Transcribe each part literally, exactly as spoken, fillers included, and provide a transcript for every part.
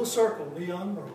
circle be unbroken.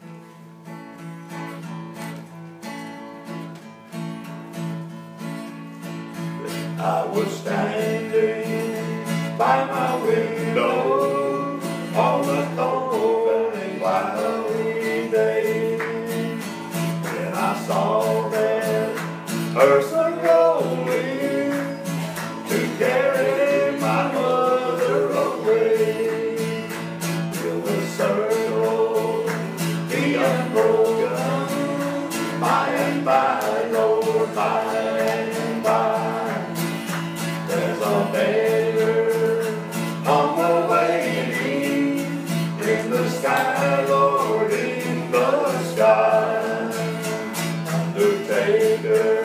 I was standing by my window on a cold and cloudy day, and I saw that person rolling to carry my mother away. Will the circle be unbroken by and by, Lord, by and by? There's a beggar home awaiting in the sky, Lord, in the sky. Undertaker,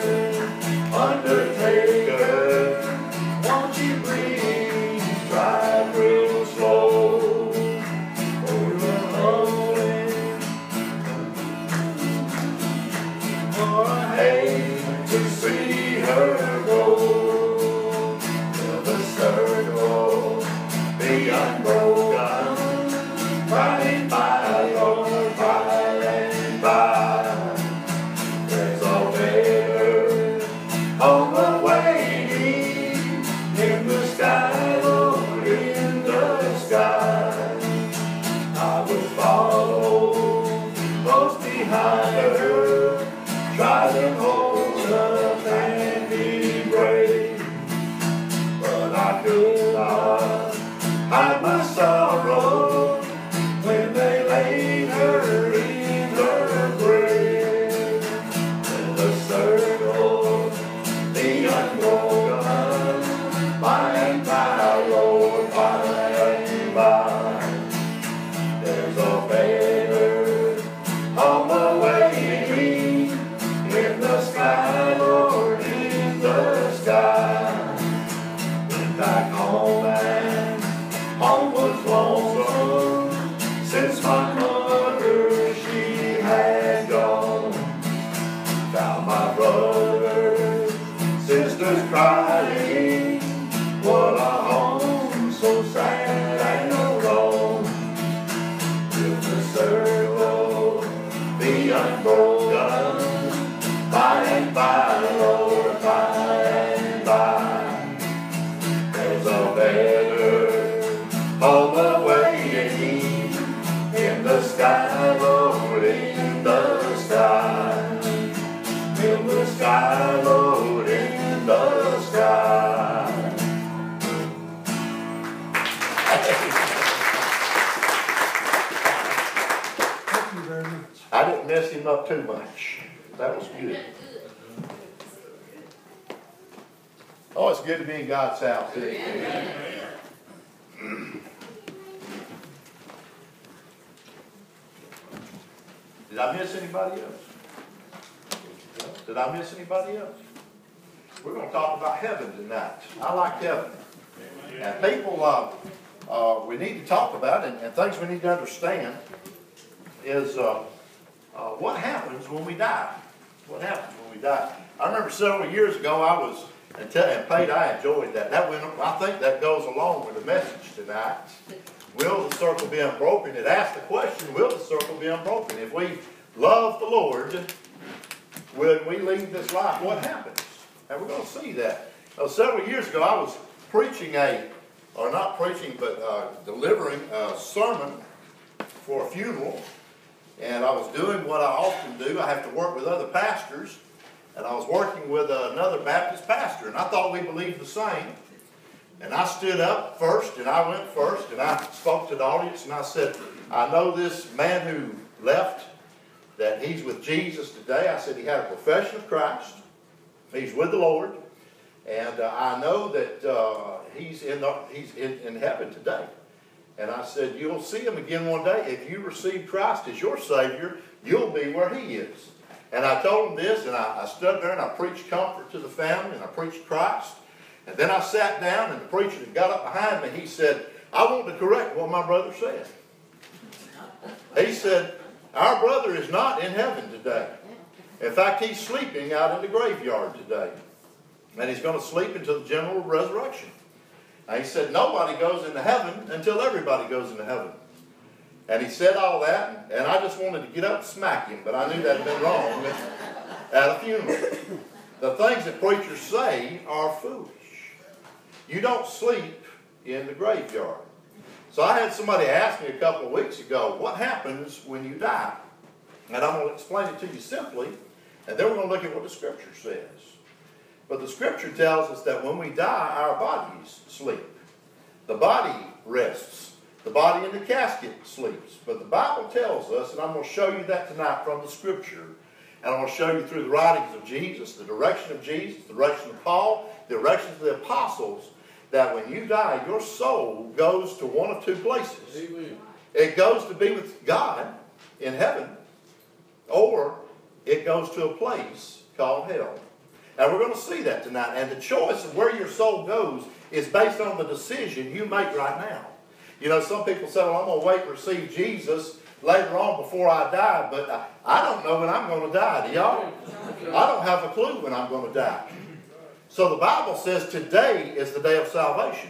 Undertaker, won't you please drive real slow? For you're rolling, for I hate to see her go. Be unbroken, by and by, Lord, by and by. There's a beggar home awaiting in the sky, Lord, in the sky. I will follow close behind her, try to hold up and be brave, but I could not hide my sorrow when they laid her in her grave. And the circle be unbroken, by and by, Lord, by and by. There's a beggar home awaiting in the sky, Lord, in the sky. Went back home and home was lonesome since my mother, she had gone. Found my brothers, sisters crying, what a home so sad and alone. Will the circle be unbroken, by and by, Lord, by and by? There's a beggar home awaiting in the sky, Lord, in the sky. In the sky, Lord, in the sky. Thank you very much. I didn't mess him up too much. That was good. Oh, it's good to be in God's house. Amen. Did I miss anybody else? Did I miss anybody else? We're going to talk about heaven tonight. I like heaven. And people, uh, uh, we need to talk about, and, and things we need to understand is uh, uh, what happens when we die. What happens when we die? I remember several years ago, I was, and, tell, and Pate, I enjoyed that. That went, I think that goes along with the message tonight. Will the circle be unbroken? It asks the question, will the circle be unbroken? If we love the Lord, when we leave this life, what happens? And we're going to see that. Now, several years ago, I was preaching a, or not preaching, but uh, delivering a sermon for a funeral. And I was doing what I often do. I have to work with other pastors. And I was working with another Baptist pastor. And I thought we believed the same. And I stood up first, and I went first, and I spoke to the audience, and I said, I know this man who left, that he's with Jesus today. I said he had a profession of Christ. He's with the Lord. And uh, I know that uh, he's, in, the, he's in, in heaven today. And I said, you'll see him again one day. If you receive Christ as your Savior, you'll be where he is. And I told him this, and I, I stood there, and I preached comfort to the family, and I preached Christ. And then I sat down, and the preacher that got up behind me, he said, I want to correct what my brother said. He said, our brother is not in heaven today. In fact, he's sleeping out in the graveyard today. And he's going to sleep until the general resurrection. And he said, nobody goes into heaven until everybody goes into heaven. And he said all that, and, and I just wanted to get up and smack him, but I knew that had been wrong at a funeral. The things that preachers say are foolish. You don't sleep in the graveyard. So I had somebody ask me a couple of weeks ago, what happens when you die? And I'm going to explain it to you simply, and then we're going to look at what the Scripture says. But the Scripture tells us that when we die, our bodies sleep. The body rests. The body in the casket sleeps. But the Bible tells us, and I'm going to show you that tonight from the Scripture, and I'm going to show you through the writings of Jesus, the direction of Jesus, the direction of Paul, the directions of the apostles, that when you die, your soul goes to one of two places. Amen. It goes to be with God in heaven, or it goes to a place called hell. And we're going to see that tonight. And the choice of where your soul goes is based on the decision you make right now. You know, some people say, well, I'm going to wait and receive Jesus later on before I die, but I, I don't know when I'm going to die. Do y'all? I don't have a clue when I'm going to die. So the Bible says today is the day of salvation.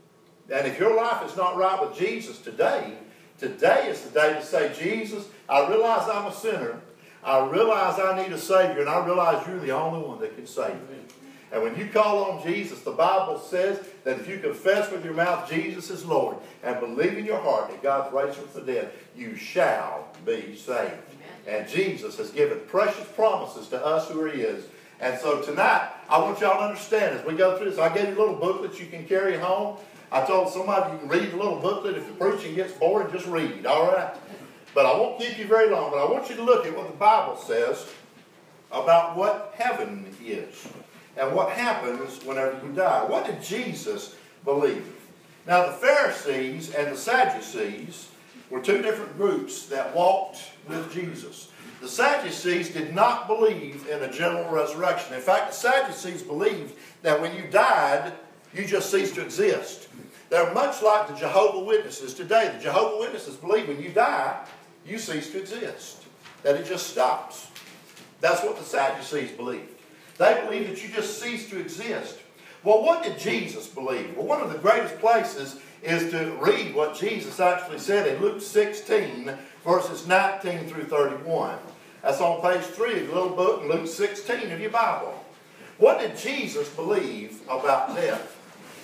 And if your life is not right with Jesus today, today is the day to say, Jesus, I realize I'm a sinner. I realize I need a Savior, and I realize you're the only one that can save me. And when you call on Jesus, the Bible says that if you confess with your mouth Jesus is Lord and believe in your heart that God's raised him from the dead, you shall be saved. And Jesus has given precious promises to us who are his. And so tonight, I want y'all to understand as we go through this, I gave you a little booklet you can carry home. I told somebody you can read the little booklet. If the preaching gets boring, just read, all right? But I won't keep you very long, but I want you to look at what the Bible says about what heaven is and what happens whenever you die. What did Jesus believe? Now, the Pharisees and the Sadducees were two different groups that walked with Jesus. The Sadducees did not believe in a general resurrection. In fact, the Sadducees believed that when you died, you just ceased to exist. They're much like the Jehovah's Witnesses today. The Jehovah's Witnesses believe when you die, you cease to exist. That it just stops. That's what the Sadducees believed. They believed that you just cease to exist. Well, what did Jesus believe? Well, one of the greatest places is to read what Jesus actually said in Luke sixteen, verses nineteen through thirty-one. That's on page three of the little book in Luke sixteen of your Bible. What did Jesus believe about death?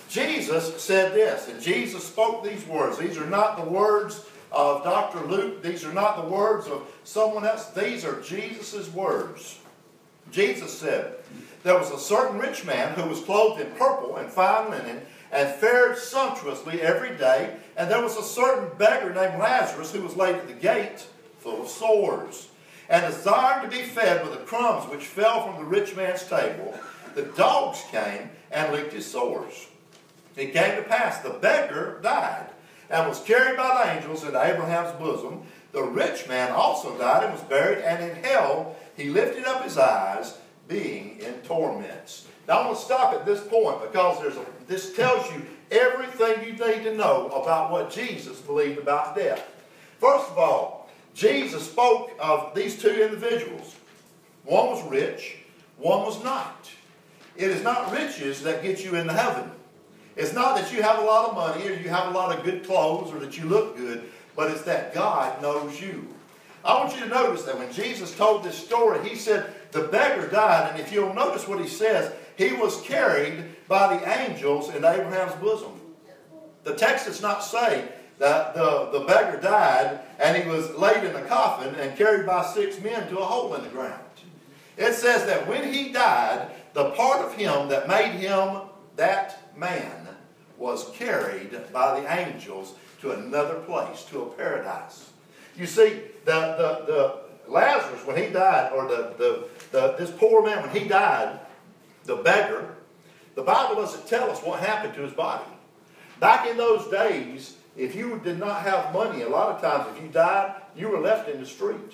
Jesus said this, and Jesus spoke these words. These are not the words of Doctor Luke. These are not the words of someone else. These are Jesus' words. Jesus said, there was a certain rich man who was clothed in purple and fine linen and fared sumptuously every day. And there was a certain beggar named Lazarus who was laid at the gate full of sores and desired to be fed with the crumbs which fell from the rich man's table. The dogs came and licked his sores. It came to pass the beggar died and was carried by the angels into Abraham's bosom. The rich man also died and was buried, and in hell he lifted up his eyes, being in torments. Now I want to stop at this point because there's a, this tells you everything you need to know about what Jesus believed about death. First of all, Jesus spoke of these two individuals. One was rich, one was not. It is not riches that get you into heaven. It's not that you have a lot of money or you have a lot of good clothes or that you look good, but it's that God knows you. I want you to notice that when Jesus told this story, he said the beggar died, and if you'll notice what he says, he was carried by the angels in Abraham's bosom. The text does not say that the, the beggar died and he was laid in a coffin and carried by six men to a hole in the ground. It says that when he died, the part of him that made him that man was carried by the angels to another place, to a paradise. You see, the, the, the Lazarus, when he died, or the, the, the this poor man, when he died, the beggar, the Bible doesn't tell us what happened to his body. Back in those days, if you did not have money, a lot of times if you died, you were left in the street.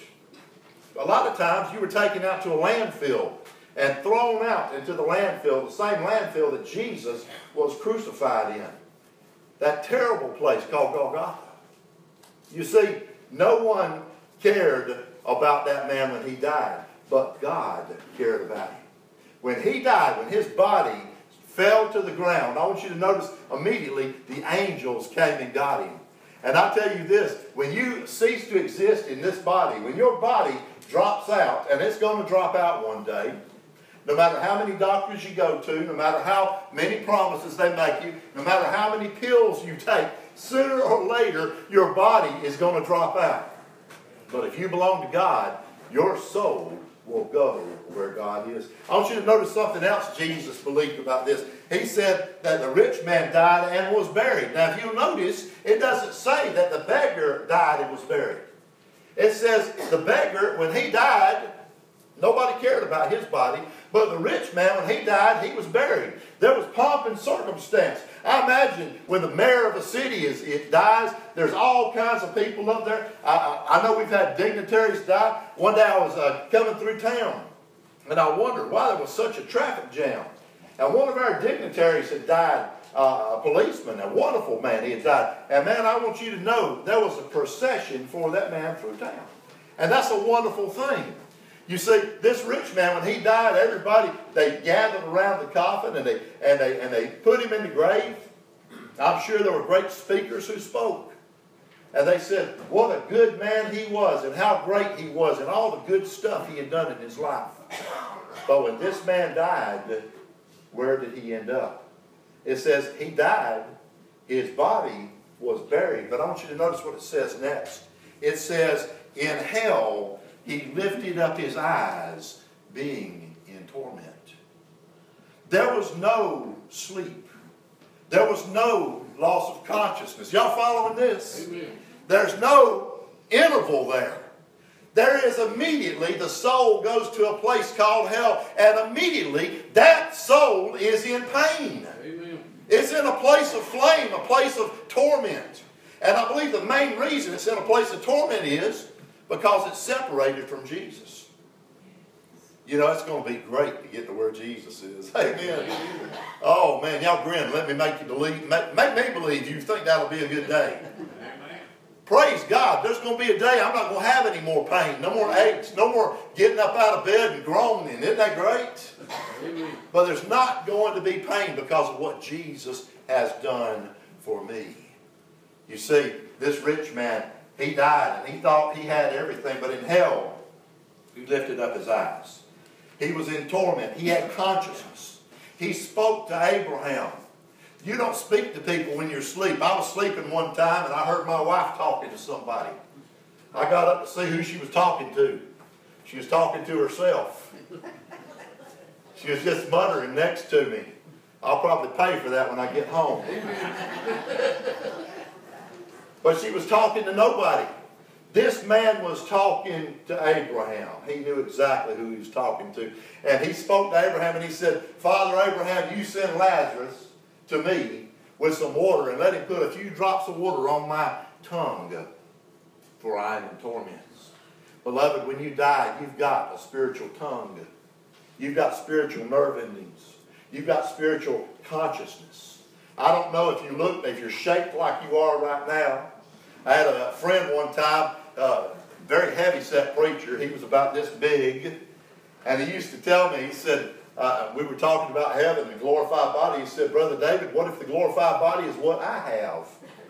A lot of times you were taken out to a landfill and thrown out into the landfill, the same landfill that Jesus was crucified in. That terrible place called Golgotha. You see, no one cared about that man when he died, but God cared about him. When he died, when his body fell to the ground, I want you to notice immediately the angels came and got him. And I tell you this, when you cease to exist in this body, when your body drops out, and it's going to drop out one day, no matter how many doctors you go to, no matter how many promises they make you, no matter how many pills you take, sooner or later your body is going to drop out. But if you belong to God, your soul will go where God is. I want you to notice something else Jesus believed about this. He said that the rich man died and was buried. Now if you'll notice, it doesn't say that the beggar died and was buried. It says the beggar, when he died, nobody cared about his body. But the rich man, when he died, he was buried. There was pomp and circumstance. I imagine when the mayor of a city is, it dies, there's all kinds of people up there. I, I, I know we've had dignitaries die. One day I was uh, coming through town, and I wondered why there was such a traffic jam. And one of our dignitaries had died, uh, a policeman, a wonderful man, he had died. And man, I want you to know, there was a procession for that man through town. And that's a wonderful thing. You see, this rich man, when he died, everybody, they gathered around the coffin and they, and they, and they put him in the grave. I'm sure there were great speakers who spoke. And they said, what a good man he was and how great he was and all the good stuff he had done in his life. But when this man died, where did he end up? It says he died, his body was buried. But I want you to notice what it says next. It says, in hell, he lifted up his eyes, being in torment. There was no sleep. There was no loss of consciousness. Y'all following this? Amen. There's no interval there. There is immediately, the soul goes to a place called hell, and immediately that soul is in pain. Amen. It's in a place of flame, a place of torment. And I believe the main reason it's in a place of torment is because it's separated from Jesus. You know, it's going to be great to get to where Jesus is. Amen. Oh, man, y'all grin. Let me make you believe. Make, make me believe you think that'll be a good day. Amen. Praise God. There's going to be a day I'm not going to have any more pain. No more aches. No more getting up out of bed and groaning. Isn't that great? Amen. But there's not going to be pain because of what Jesus has done for me. You see, this rich man, he died and he thought he had everything, but in hell, he lifted up his eyes. He was in torment. He had consciousness. He spoke to Abraham. You don't speak to people when you're asleep. I was sleeping one time and I heard my wife talking to somebody. I got up to see who she was talking to. She was talking to herself. She was just muttering next to me. I'll probably pay for that when I get home. But she was talking to nobody. This man was talking to Abraham. He knew exactly who he was talking to. And he spoke to Abraham and he said, Father Abraham, you send Lazarus to me with some water and let him put a few drops of water on my tongue, for I am in torments. Beloved, when you die, you've got a spiritual tongue. You've got spiritual nerve endings. You've got spiritual consciousness. I don't know if you look, if you're shaped like you are right now. I had a friend one time, uh, very heavy-set preacher. He was about this big. And he used to tell me, he said, uh, we were talking about heaven, the glorified body. He said, Brother David, what if the glorified body is what I have?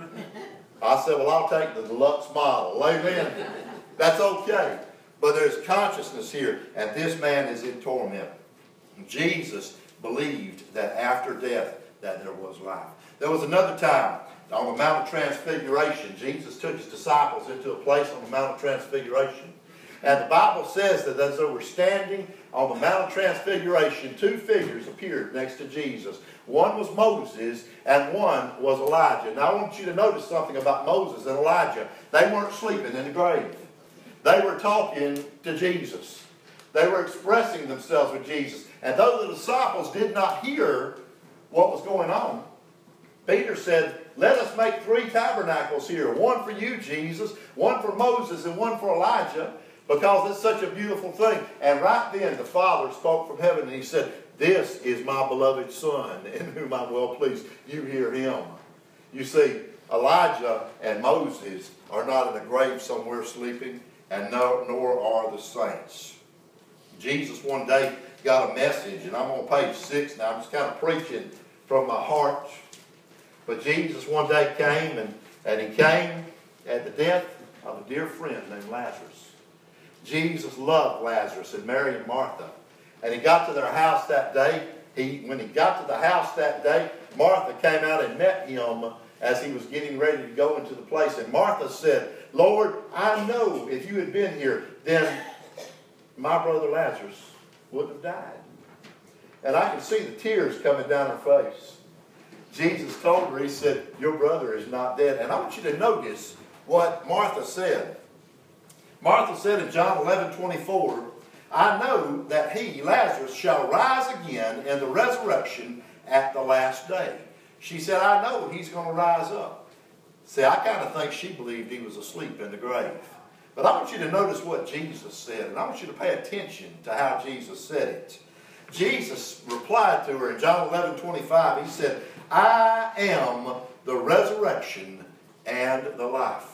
I said, well, I'll take the deluxe model. Amen. That's okay. But there's consciousness here. And this man is in torment. Jesus believed that after death, that there was life. There was another time on the Mount of Transfiguration. Jesus took his disciples into a place on the Mount of Transfiguration. And the Bible says that as they were standing on the Mount of Transfiguration, two figures appeared next to Jesus. One was Moses and one was Elijah. Now I want you to notice something about Moses and Elijah. They weren't sleeping in the grave. They were talking to Jesus. They were expressing themselves with Jesus. And though the disciples did not hear what was going on, Peter said, let us make three tabernacles here. One for you, Jesus, one for Moses, and one for Elijah, because it's such a beautiful thing. And right then the Father spoke from heaven and he said, this is my beloved Son, in whom I'm well pleased. You hear him. You see, Elijah and Moses are not in a grave somewhere sleeping, and no, nor are the saints. Jesus one day got a message, and I'm on page six now. I'm just kind of preaching from my heart. But Jesus one day came and And he came at the death of a dear friend named Lazarus. Jesus loved Lazarus and Mary and Martha. And he got to their house that day. He, when he got to the house that day, Martha came out and met him as he was getting ready to go into the place. And Martha said, Lord, I know if you had been here, then my brother Lazarus wouldn't have died. And I can see the tears coming down her face. Jesus told her, he said, your brother is not dead. And I want you to notice what Martha said. Martha said in John eleven twenty-four, I know that he, Lazarus, shall rise again in the resurrection at the last day. She said, I know he's going to rise up. See, I kind of think she believed he was asleep in the grave. But I want you to notice what Jesus said, and I want you to pay attention to how Jesus said it. Jesus replied to her in John eleven twenty-five, he said, I am the resurrection and the life.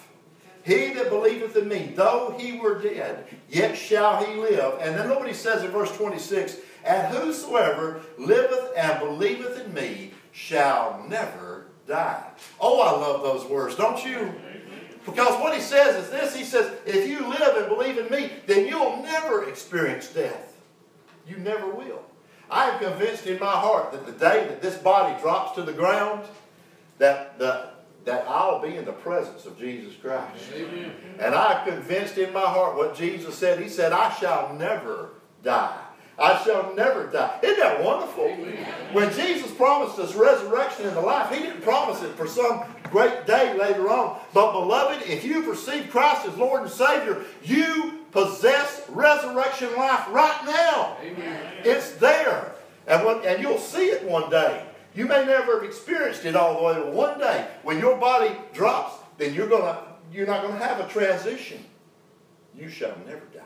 He that believeth in me, though he were dead, yet shall he live. And then look what he says in verse twenty-six, and whosoever liveth and believeth in me shall never die. Oh, I love those words, don't you? Because what he says is this, he says, if you live and believe in me, then you'll never experience death. You never will. I am convinced in my heart that the day that this body drops to the ground, that the that I'll be in the presence of Jesus Christ. Amen. And I'm convinced in my heart what Jesus said. He said, I shall never die. I shall never die. Isn't that wonderful? Amen. When Jesus promised us resurrection and the life, he didn't promise it for some great day later on. But beloved, if you've received Christ as Lord and Savior, you possess resurrection life right now. Amen. It's there. And, when, and you'll see it one day. You may never have experienced it all the way, but one day, when your body drops, then you're gonna, you're not going to have a transition. You shall never die.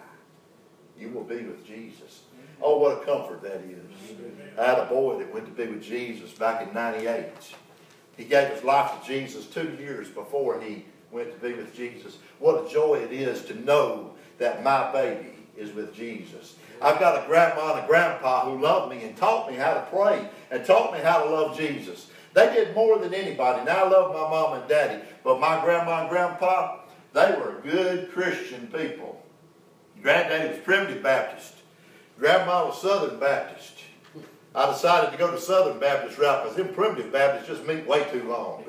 You will be with Jesus. Oh, what a comfort that is. I had a boy that went to be with Jesus back in ninety-eight. He gave his life to Jesus two years before he went to be with Jesus. What a joy it is to know that my baby is with Jesus. I've got a grandma and a grandpa who loved me and taught me how to pray and taught me how to love Jesus. They did more than anybody. Now I love my mom and daddy, but my grandma and grandpa, they were good Christian people. Granddaddy was Primitive Baptist. Grandma was Southern Baptist. I decided to go to Southern Baptist route because them Primitive Baptists just meet way too long.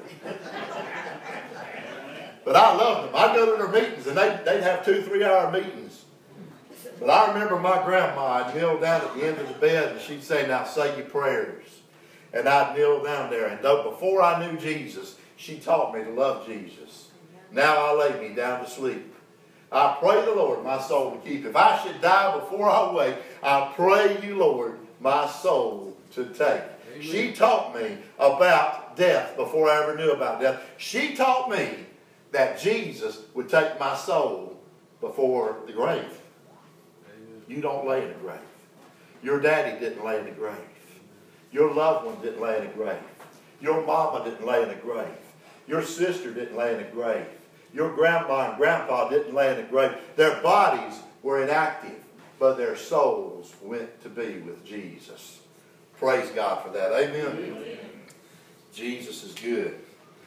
But I loved them. I'd go to their meetings and they'd, they'd have two, three hour meetings. But I remember my grandma, I'd kneel down at the end of the bed and she'd say, now say your prayers. And I'd kneel down there. And though before I knew Jesus, she taught me to love Jesus. Now I lay me down to sleep. I pray the Lord my soul to keep. If I should die before I wake, I pray you, Lord, my soul to take. Amen. She taught me about death before I ever knew about death. She taught me that Jesus would take my soul before the grave. You don't lay in a grave. Your daddy didn't lay in a grave. Your loved one didn't lay in a grave. Your mama didn't lay in a grave. Your sister didn't lay in a grave. Your grandma and grandpa didn't lay in a grave. Their bodies were inactive, but their souls went to be with Jesus. Praise God for that. Amen. Amen. Jesus is good.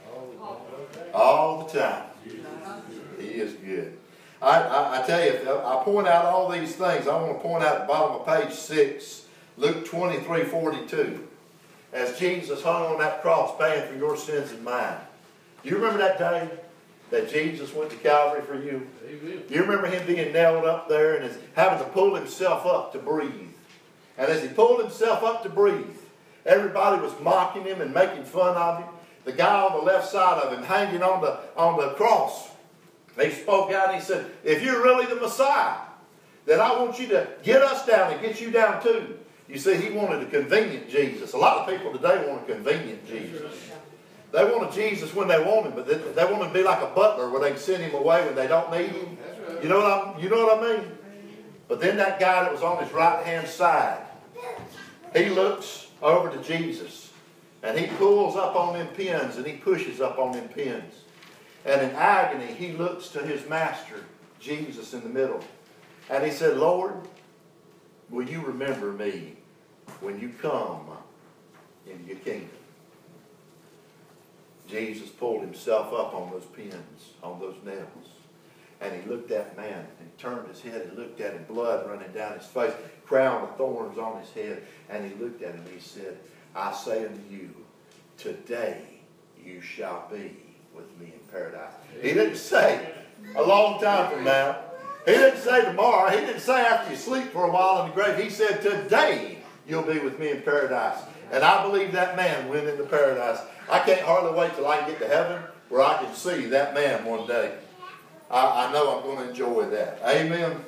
All the time. He is good. I, I, I tell you, if I point out all these things, I want to point out at the bottom of page six, Luke twenty-three forty-two. As Jesus hung on that cross paying for your sins and mine. Do you remember that day that Jesus went to Calvary for you? Amen. Do you remember him being nailed up there and his, having to pull himself up to breathe? And as he pulled himself up to breathe, everybody was mocking him and making fun of him. The guy on the left side of him hanging on the, on the cross, he spoke out and he said, if you're really the Messiah, then I want you to get us down and get you down too. You see, he wanted a convenient Jesus. A lot of people today want a convenient Jesus. They want a Jesus when they want him, but they, they want him to be like a butler where they can send him away when they don't need him. You know what I'm, you know what I mean? But then that guy that was on his right-hand side, he looks over to Jesus, and he pulls up on them pins, and he pushes up on them pins. And in agony, he looks to his master, Jesus, in the middle. And he said, Lord, will you remember me when you come into your kingdom? Jesus pulled himself up on those pins, on those nails. And he looked at man, and he turned his head, and looked at him, blood running down his face, crown of thorns on his head. And he looked at him, and he said, I say unto you, today you shall be with me in paradise. He didn't say a long time from now. He didn't say tomorrow. He didn't say after you sleep for a while in the grave. He said, today you'll be with me in paradise. And I believe that man went into paradise. I can't hardly wait till I can get to heaven where I can see that man one day. I, I know I'm going to enjoy that. Amen? Amen.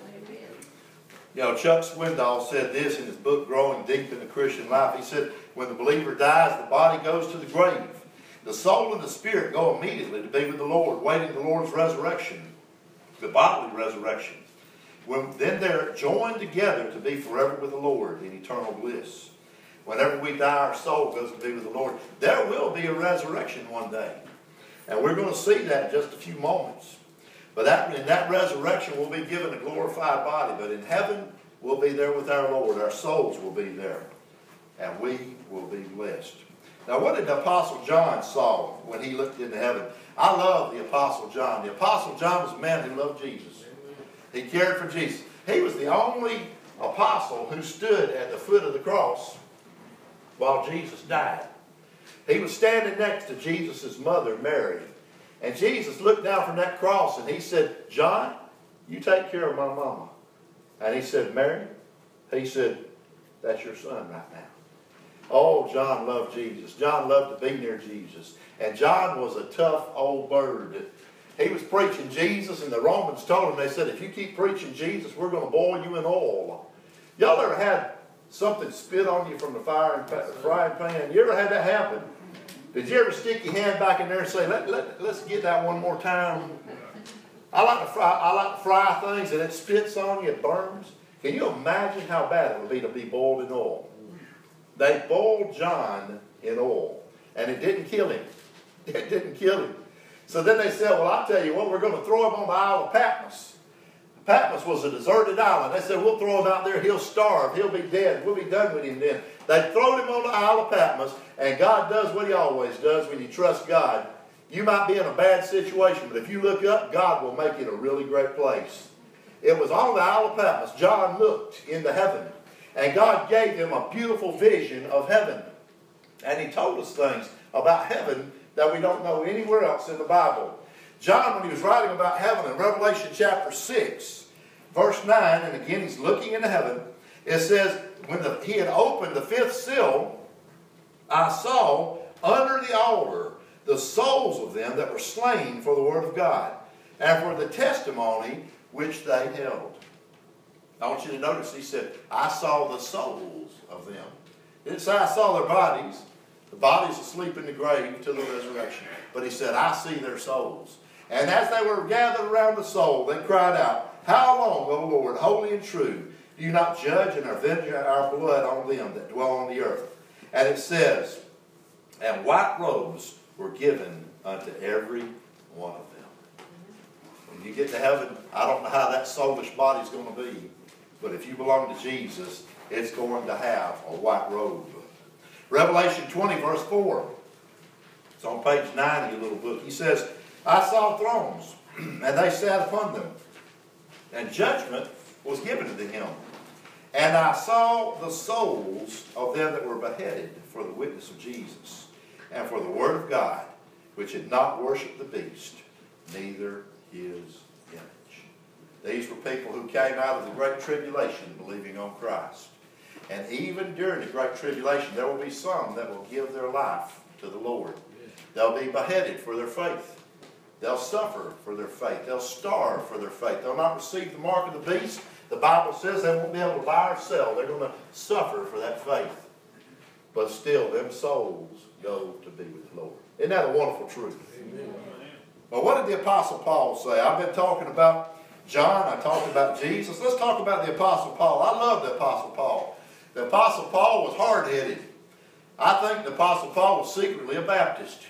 You know, Chuck Swindoll said this in his book, Growing Deep in the Christian Life. He said, when the believer dies, the body goes to the grave. The soul and the spirit go immediately to be with the Lord, waiting the Lord's resurrection, the bodily resurrection. When, then they're joined together to be forever with the Lord in eternal bliss. Whenever we die, our soul goes to be with the Lord. There will be a resurrection one day. And we're going to see that in just a few moments. But that, in that resurrection, we'll be given a glorified body. But in heaven, we'll be there with our Lord. Our souls will be there. And we will be blessed. Now, what did the Apostle John saw when he looked into heaven? I love the Apostle John. The Apostle John was a man who loved Jesus. He cared for Jesus. He was the only apostle who stood at the foot of the cross while Jesus died. He was standing next to Jesus' mother, Mary. And Jesus looked down from that cross and he said, John, you take care of my mama. And he said, Mary, he said, that's your son right now. Oh, John loved Jesus. John loved to be near Jesus. And John was a tough old bird. He was preaching Jesus, and the Romans told him, they said, if you keep preaching Jesus, we're going to boil you in oil. Y'all ever had something spit on you from the fire and frying pan? You ever had that happen? Did you ever stick your hand back in there and say, let, let, let's get that one more time? I like to fry, I like to fry things, and it spits on you, it burns. Can you imagine how bad it would be to be boiled in oil? They boiled John in oil, and it didn't kill him. It didn't kill him. So then they said, well, I'll tell you what, we're going to throw him on the Isle of Patmos. Patmos was a deserted island. They said, we'll throw him out there, he'll starve, he'll be dead, we'll be done with him then. They throw him on the Isle of Patmos, and God does what he always does when you trust God. You might be in a bad situation, but if you look up, God will make it a really great place. It was on the Isle of Patmos. John looked into heaven, and God gave him a beautiful vision of heaven. And he told us things about heaven that we don't know anywhere else in the Bible. John, when he was writing about heaven in Revelation chapter six, verse nine, and again he's looking into heaven, it says, when the, he had opened the fifth seal, I saw under the altar the souls of them that were slain for the word of God, and for the testimony which they held. I want you to notice, he said, I saw the souls of them. He didn't say I saw their bodies. The bodies asleep in the grave till the resurrection. But he said, I see their souls. And as they were gathered around the soul, they cried out, how long, O Lord, holy and true, do you not judge and avenge our blood on them that dwell on the earth? And it says, and white robes were given unto every one of them. When you get to heaven, I don't know how that soulish body is going to be. But if you belong to Jesus, it's going to have a white robe. Revelation twenty, verse four. It's on page nine of your little book. He says, I saw thrones, and they sat upon them, and judgment was given to him. And I saw the souls of them that were beheaded for the witness of Jesus, and for the word of God, which had not worshipped the beast, neither his image. These were people who came out of the great tribulation believing on Christ. And even during the great tribulation, there will be some that will give their life to the Lord. They'll be beheaded for their faith. They'll suffer for their faith. They'll starve for their faith. They'll not receive the mark of the beast. The Bible says they won't be able to buy or sell. They're going to suffer for that faith. But still, them souls go to be with the Lord. Isn't that a wonderful truth? Amen. Well, what did the Apostle Paul say? I've been talking about John. I talked about Jesus. Let's talk about the Apostle Paul. I love the Apostle Paul. The Apostle Paul was hard-headed. I think the Apostle Paul was secretly a Baptist.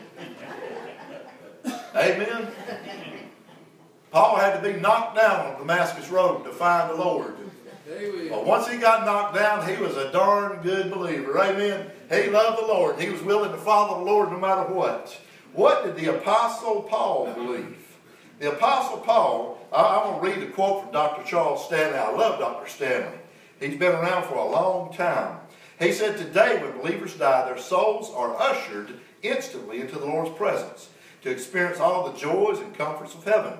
Amen? Paul had to be knocked down on Damascus Road to find the Lord. But once he got knocked down, he was a darn good believer. Amen? He loved the Lord. He was willing to follow the Lord no matter what. What did the Apostle Paul believe? The Apostle Paul, I, I'm going to read a quote from Doctor Charles Stanley. I love Doctor Stanley. He's been around for a long time. He said, today when believers die, their souls are ushered instantly into the Lord's presence to experience all the joys and comforts of heaven.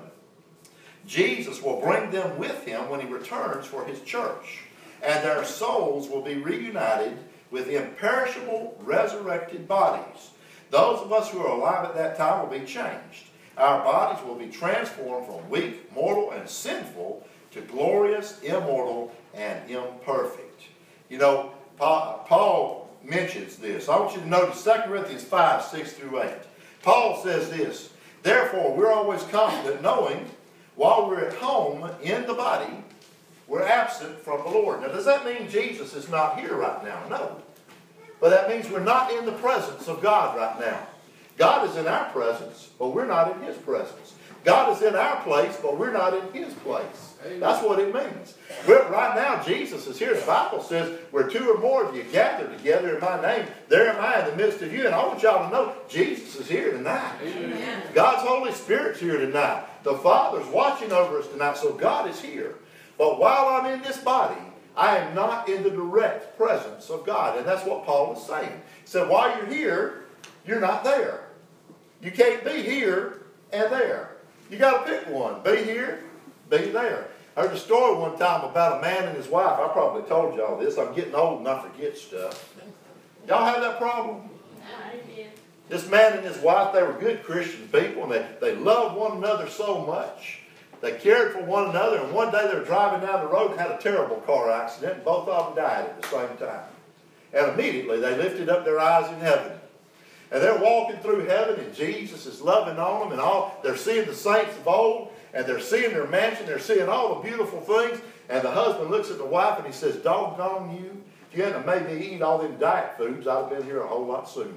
Jesus will bring them with him when he returns for his church, and their souls will be reunited with imperishable resurrected bodies. Those of us who are alive at that time will be changed. Our bodies will be transformed from weak, mortal, and sinful to glorious, immortal, and imperfect. You know, Paul mentions this. I want you to notice Second Corinthians five, six through eight. Paul says this, therefore we're always confident, knowing while we're at home in the body, we're absent from the Lord. Now, does that mean Jesus is not here right now? No. But that means we're not in the presence of God right now. God is in our presence, but we're not in his presence. God is in our place, but we're not in his place. Amen. That's what it means. We're, right now, Jesus is here. The Bible says, where two or more of you gather together in my name, there am I in the midst of you. And I want y'all to know, Jesus is here tonight. Amen. God's Holy Spirit's here tonight. The Father's watching over us tonight, so God is here. But while I'm in this body, I am not in the direct presence of God. And that's what Paul is saying. He said, while you're here, you're not there. You can't be here and there. You got to pick one. Be here, be there. I heard a story one time about a man and his wife. I probably told y'all this. I'm getting old and I forget stuff. Y'all have that problem? I did. This man and his wife, they were good Christian people, and they, they loved one another so much. They cared for one another, and one day they were driving down the road and had a terrible car accident, and both of them died at the same time. And immediately they lifted up their eyes in heaven. And they're walking through heaven, and Jesus is loving on them, and all they're seeing the saints of old, and they're seeing their mansion, they're seeing all the beautiful things. And the husband looks at the wife and he says, doggone you, if you hadn't made me eat all them diet foods, I'd have been here a whole lot sooner.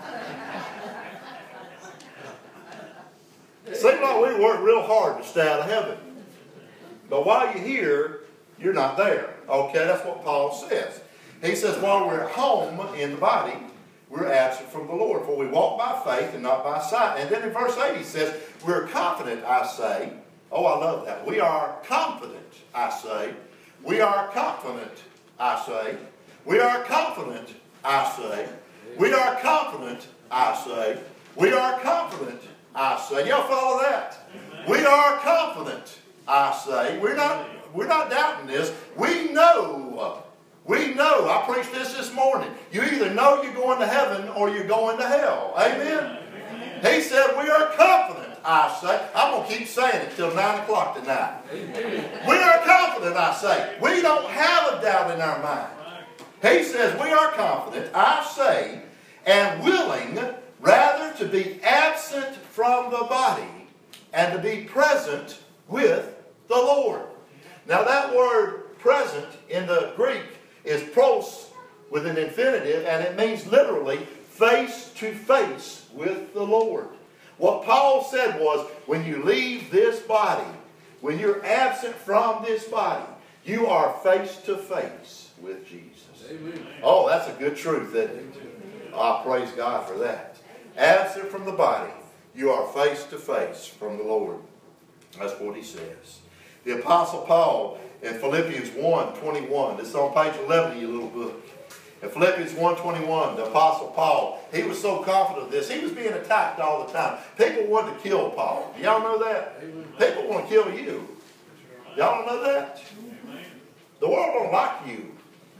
It seems like we work real hard to stay out of heaven. But while you're here, you're not there. Okay, that's what Paul says. He says, while we're at home in the body, we're absent from the Lord, for we walk by faith and not by sight. And then in verse eight he says, we're confident, I say. Oh, I love that. We are confident, I say. We are confident, I say. We are confident, I say. We are confident, I say. We are confident, I say. Y'all follow that? Amen. We are confident, I say. We're not, we're not doubting this. We know. We know. I preached this this morning. You either know you're going to heaven or you're going to hell. Amen? Amen. He said, we are confident, I say. I'm going to keep saying it till nine o'clock tonight. Amen. We are confident, I say. We don't have a doubt in our mind. He says, we are confident, I say, and willing rather to be absent from the body and to be present with the Lord. Now that word present in the Greek is pros with an infinitive, and it means literally face to face with the Lord. What Paul said was, when you leave this body, when you're absent from this body, you are face to face with Jesus. Amen. Oh, that's a good truth, isn't it? I praise God for that. Absent from the body, you are face to face from the Lord. That's what he says. The Apostle Paul in Philippians one twenty-one, this is on page eleven of your little book. In Philippians one twenty-one, the Apostle Paul, he was so confident of this. He was being attacked all the time. People wanted to kill Paul. Do y'all know that? People want to kill you. Y'all don't know that? The world don't like you.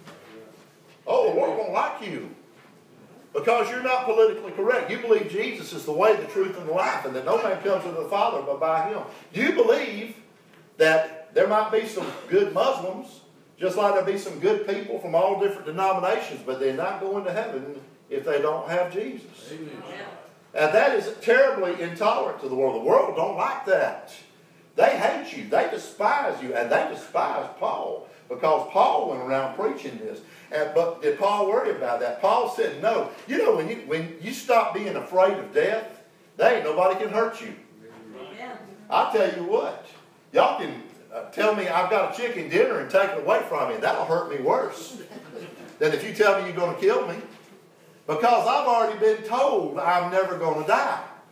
Oh, the world don't like you. Because you're not politically correct. You believe Jesus is the way, the truth, and the life, and that no man comes to the Father but by him. Do you believe that there might be some good Muslims, just like there'll be some good people from all different denominations, but they're not going to heaven if they don't have Jesus? Amen. And that is terribly intolerant to the world. The world don't like that. They hate you. They despise you. And they despise Paul, because Paul went around preaching this. And, but did Paul worry about that? Paul said no. You know, when you, when you stop being afraid of death, there ain't nobody can hurt you. Amen. I tell you what, y'all can uh, tell me I've got a chicken dinner and take it away from me. That'll hurt me worse than if you tell me you're going to kill me. Because I've already been told I'm never going to die.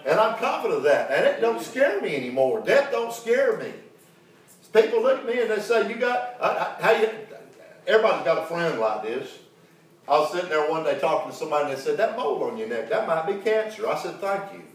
And I'm confident of that. And it don't scare me anymore. Death don't scare me. People look at me and they say, you got, I, I, how you, everybody's got a friend like this. I was sitting there one day talking to somebody and they said, that mole on your neck, that might be cancer. I said, thank you.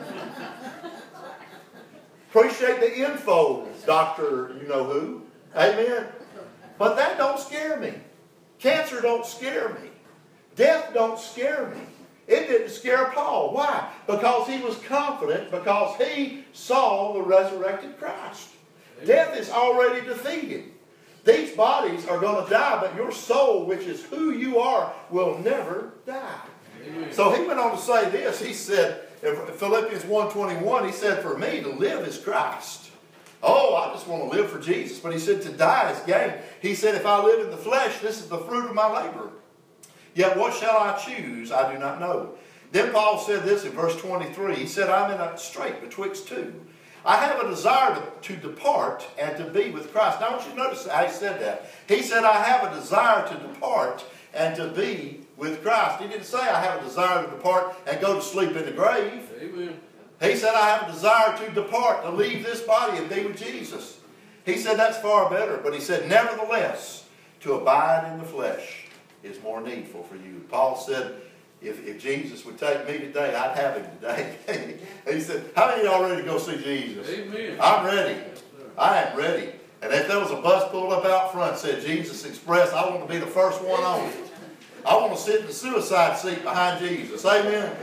Appreciate the info, Doctor you know who. Amen. But that don't scare me. Cancer don't scare me. Death don't scare me. It didn't scare Paul. Why? Because he was confident, because he saw the resurrected Christ. Amen. Death is already defeated. These bodies are going to die, but your soul, which is who you are, will never die. Amen. So he went on to say this. He said, in Philippians one twenty-one, he said, for me to live is Christ. Oh, I just want to live for Jesus. But he said, to die is gain. He said, if I live in the flesh, this is the fruit of my labor. Yet what shall I choose? I do not know. Then Paul said this in verse twenty-three. He said, I'm in a strait betwixt two. I have a desire to, to depart and to be with Christ. Now I want you to notice how he said that. He said, I have a desire to depart and to be with Christ. He didn't say, I have a desire to depart and go to sleep in the grave. Amen. He said, I have a desire to depart, to leave this body and be with Jesus. He said, that's far better. But he said, nevertheless, to abide in the flesh is more needful for you. Paul said, if, if Jesus would take me today, I'd have him today. He said, how many of y'all ready to go see Jesus? Amen. I'm ready. I am ready. And if there was a bus pulled up out front said Jesus Express, I want to be the first one on it. I want to sit in the suicide seat behind Jesus. Amen.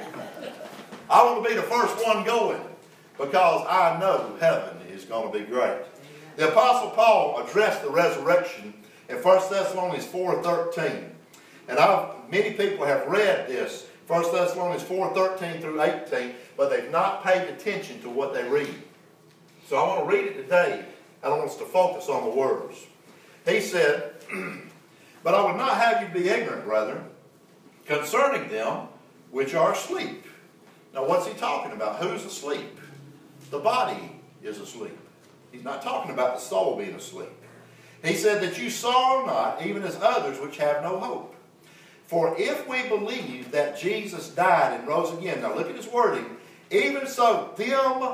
I want to be the first one going because I know heaven is going to be great. The Apostle Paul addressed the resurrection in First Thessalonians four thirteen. And I've, many people have read this, First Thessalonians four thirteen through eighteen, but they've not paid attention to what they read. So I want to read it today, and I want us to focus on the words. He said, but I would not have you be ignorant, brethren, concerning them which are asleep. Now what's he talking about? Who's asleep? The body is asleep. He's not talking about the soul being asleep. He said that you sorrow not, even as others which have no hope. For if we believe that Jesus died and rose again, now look at his wording, even so them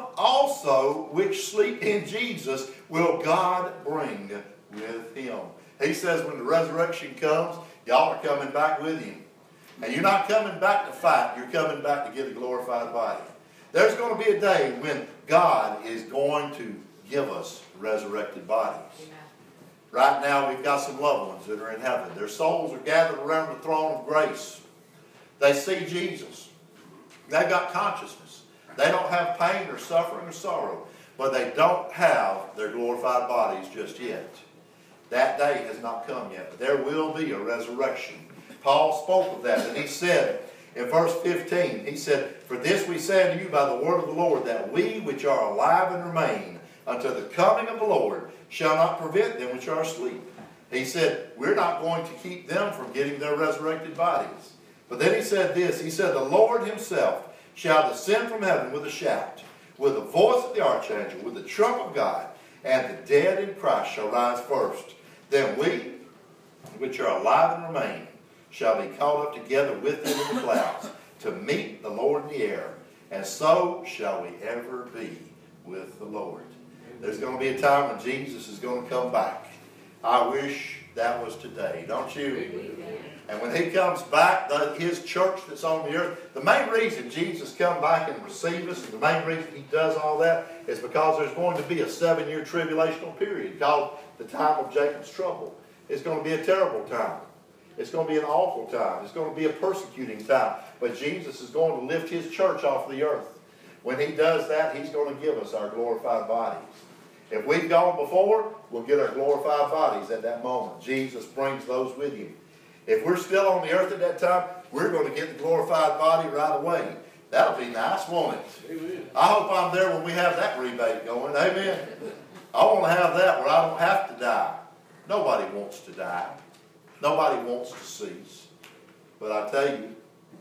also which sleep in Jesus will God bring with him. He says when the resurrection comes, y'all are coming back with him. And you're not coming back to fight, you're coming back to get a glorified body. There's going to be a day when God is going to give us resurrected bodies. Amen. Right now we've got some loved ones that are in heaven. Their souls are gathered around the throne of grace. They see Jesus. They've got consciousness. They don't have pain or suffering or sorrow, but they don't have their glorified bodies just yet. That day has not come yet, but there will be a resurrection. Paul spoke of that, and he said in verse fifteen, he said, for this we say unto you by the word of the Lord, that we which are alive and remain unto the coming of the Lord shall not prevent them which are asleep. He said, we're not going to keep them from getting their resurrected bodies. But then he said this, he said, the Lord himself shall descend from heaven with a shout, with the voice of the archangel, with the trump of God, and the dead in Christ shall rise first. Then we, which are alive and remain, shall be caught up together with them in the clouds, to meet the Lord in the air, and so shall we ever be with the Lord. There's going to be a time when Jesus is going to come back. I wish that was today, don't you? And when he comes back, the, his church that's on the earth, the main reason Jesus come back and receive us, and the main reason he does all that, is because there's going to be a seven-year tribulational period called the time of Jacob's trouble. It's going to be a terrible time. It's going to be an awful time. It's going to be a persecuting time. But Jesus is going to lift his church off the earth. When he does that, he's going to give us our glorified bodies. If we've gone before, we'll get our glorified bodies at that moment. Jesus brings those with him. If we're still on the earth at that time, we're going to get the glorified body right away. That'll be nice, won't it? Amen. I hope I'm there when we have that rebate going. Amen. I want to have that where I don't have to die. Nobody wants to die. Nobody wants to cease. But I tell you,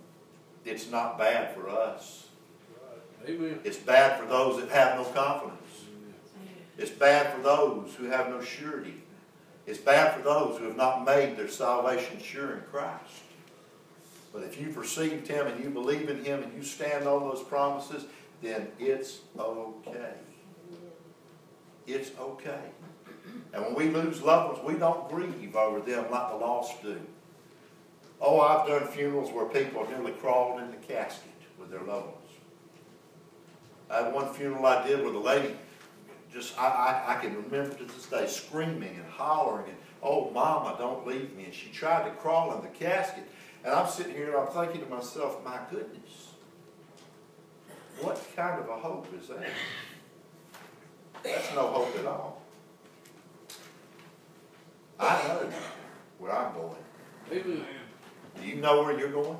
it's not bad for us. Amen. It's bad for those that have no confidence. It's bad for those who have no surety. It's bad for those who have not made their salvation sure in Christ. But if you've received him and you believe in him and you stand on those promises, then it's okay. It's okay. And when we lose loved ones, we don't grieve over them like the lost do. Oh, I've done funerals where people have nearly crawled in the casket with their loved ones. I had one funeral I did where the lady just, I, I, I can remember to this day, screaming and hollering and, oh, Mama, don't leave me. And she tried to crawl in the casket. And I'm sitting here and I'm thinking to myself, my goodness, what kind of a hope is that? That's no hope at all. I know where I'm going. Amen. Do you know where you're going?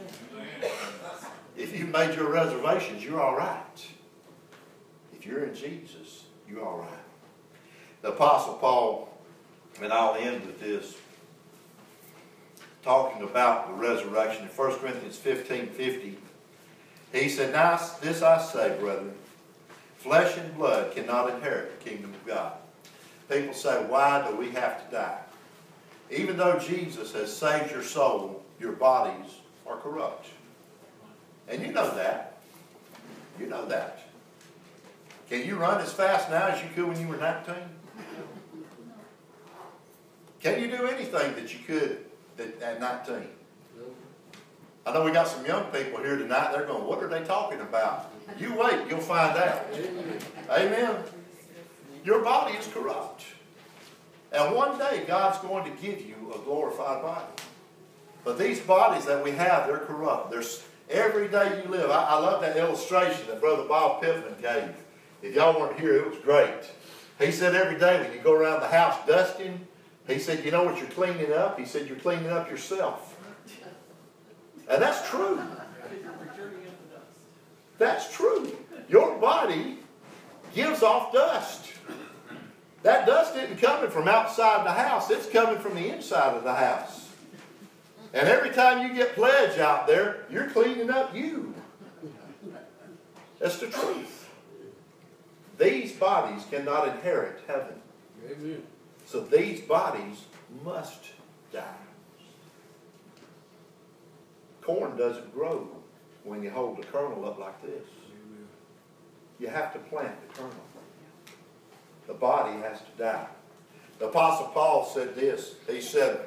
If you've made your reservations, you're all right. If you're in Jesus, you're all right. The Apostle Paul, and I'll end with this, talking about the resurrection in First Corinthians fifteen fifty, he said, now this I say, brethren, flesh and blood cannot inherit the kingdom of God. People say, why do we have to die? Even though Jesus has saved your soul, your bodies are corrupt. And you know that. You know that. Can you run as fast now as you could when you were nineteen? Can you do anything that you could at nineteen? I know we got some young people here tonight. They're going, what are they talking about? You wait, you'll find out. Amen. Your body is corrupt. And one day God's going to give you a glorified body. But these bodies that we have, they're corrupt. There's every day you live. I, I love that illustration that Brother Bob Pittman gave. If y'all weren't here, it was great. He said every day when you go around the house dusting, he said, you know what you're cleaning up? He said, you're cleaning up yourself. And that's true. That's true. Your body gives off dust. That dust isn't coming from outside the house. It's coming from the inside of the house. And every time you get pledge out there, you're cleaning up you. That's the truth. These bodies cannot inherit heaven. Amen. So these bodies must die. Corn doesn't grow when you hold the kernel up like this. You have to plant the kernel. The body has to die. The Apostle Paul said this. He said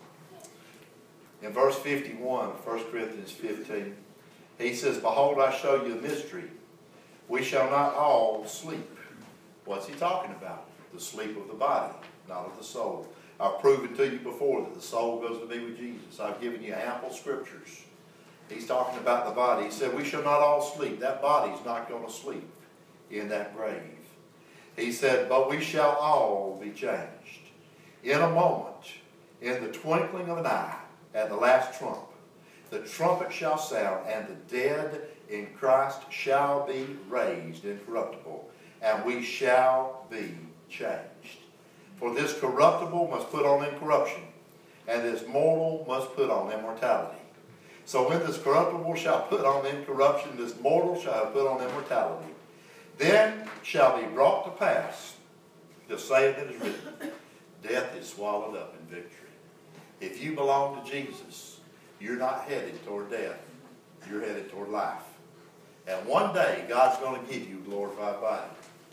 in verse fifty-one of First Corinthians fifteen, he says, behold, I show you a mystery. We shall not all sleep. What's he talking about? The sleep of the body, not of the soul. I've proven to you before that the soul goes to be with Jesus. I've given you ample scriptures. He's talking about the body. He said, we shall not all sleep. That body's not going to sleep in that grave. He said, but we shall all be changed. In a moment, in the twinkling of an eye, at the last trump, the trumpet shall sound, and the dead in Christ shall be raised incorruptible, and we shall be changed. For this corruptible must put on incorruption, and this mortal must put on immortality. So when this corruptible shall put on incorruption, this mortal shall put on immortality. Then shall be brought to pass the saying that is written, death is swallowed up in victory. If you belong to Jesus, you're not headed toward death. You're headed toward life. And one day, God's going to give you a glorified body.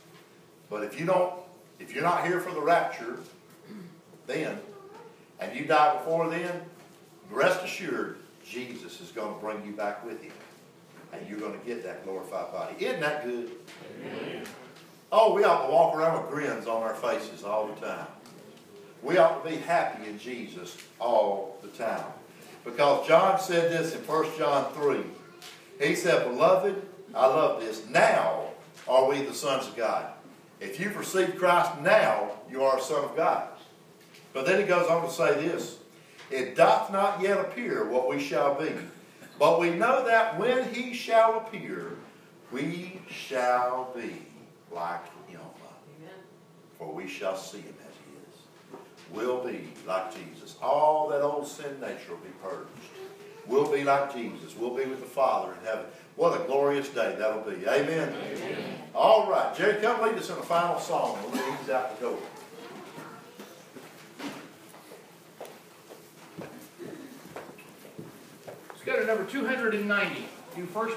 But if you don't, if you're not here for the rapture, then, and you die before then, rest assured, Jesus is going to bring you back with him. And you're going to get that glorified body. Isn't that good? Amen. Oh, we ought to walk around with grins on our faces all the time. We ought to be happy in Jesus all the time. Because John said this in First John three. He said, beloved, I love this, now are we the sons of God. If you've received Christ now, you are a son of God. But then he goes on to say this, it doth not yet appear what we shall be. But we know that when he shall appear, we shall be like him. Amen. For we shall see him as he is. We'll be like Jesus. All that old sin nature will be purged. We'll be like Jesus. We'll be with the Father in heaven. What a glorious day that'll be. Amen. Amen. All right. Jerry, come lead us in a final song. We'll lead us out the door. Let's go to number two hundred ninety. You first.